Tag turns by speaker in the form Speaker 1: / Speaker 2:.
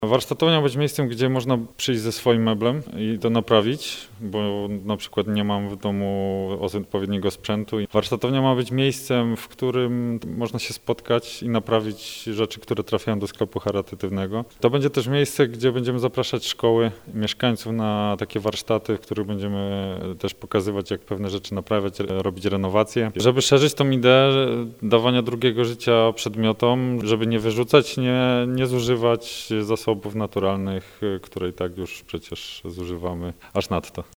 Speaker 1: Warsztatownia ma być miejscem, gdzie można przyjść ze swoim meblem i to naprawić, bo na przykład nie mam w domu odpowiedniego sprzętu. Warsztatownia ma być miejscem, w którym można się spotkać i naprawić rzeczy, które trafiają do sklepu charytatywnego. To będzie też miejsce, gdzie będziemy zapraszać szkoły, mieszkańców na takie warsztaty, w których będziemy też pokazywać, jak pewne rzeczy naprawiać, robić renowacje. Żeby szerzyć tą ideę dawania drugiego życia przedmiotom, żeby nie wyrzucać, nie zużywać zasobów naturalnych, które i tak już przecież zużywamy aż nadto.